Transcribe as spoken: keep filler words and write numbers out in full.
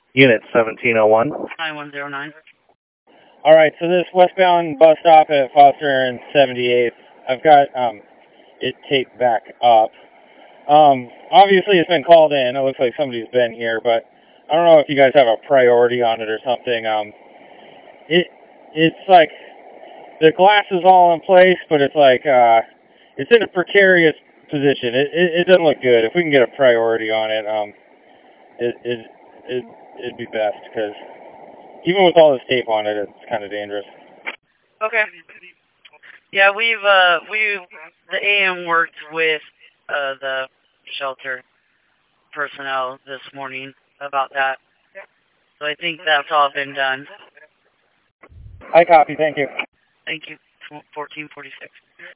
Unit seventeen oh one. nine one zero nine. All right, so this westbound bus stop at Foster and seventy-eighth, I've got um, it taped back up. Um, obviously, it's been called in. It looks like somebody's been here, but I don't know if you guys have a priority on it or something. Um, it it's like the glass is all in place, but it's like uh, it's in a precarious position. It, it it doesn't look good. If we can get a priority on it, um, it it, it it'd be best because even with all this tape on it, it's kind of dangerous. Okay. Yeah, we've uh we the A M worked with uh the shelter personnel this morning about that. So I think that's all been done. I copy. Thank you. Thank you. fourteen forty-six.